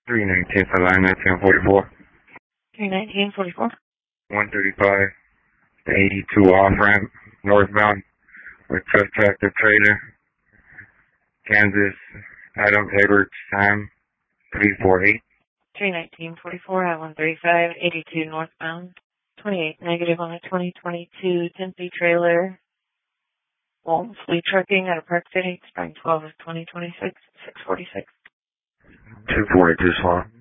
319 for line 1944. 31944. 135 to 82 off ramp, northbound, with truck tractor trailer, Kansas, Adam Edwards, time 348. 31944 at 135, 82 northbound. 28 negative on a 2022 Tennessee trailer. Walton Fleet Trucking out of Park City, expiring 12 of 2026, 646. 242 slow.